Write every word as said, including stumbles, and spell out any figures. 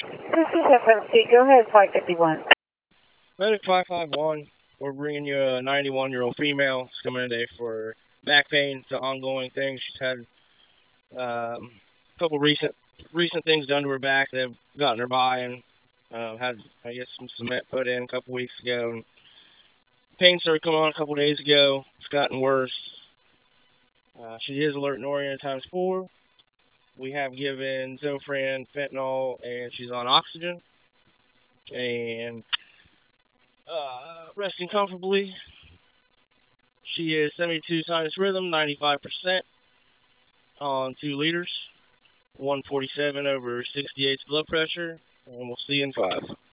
This is F M C. Go ahead, five fifty-one. Medic five five one, we're bringing you a ninety-one-year-old female. She's coming in today for back pain. It's an ongoing thing. She's had um, a couple recent recent things done to her back that have gotten her by, and uh, had, I guess, some cement put in a couple weeks ago. And pain started coming on a couple days ago. It's gotten worse. Uh, she is alert and oriented times four. We have given Zofran, fentanyl, and she's on oxygen. And uh, resting comfortably. She is seventy-two sinus rhythm, ninety-five percent on two liters, one forty-seven over sixty-eight blood pressure, and we'll see you in five.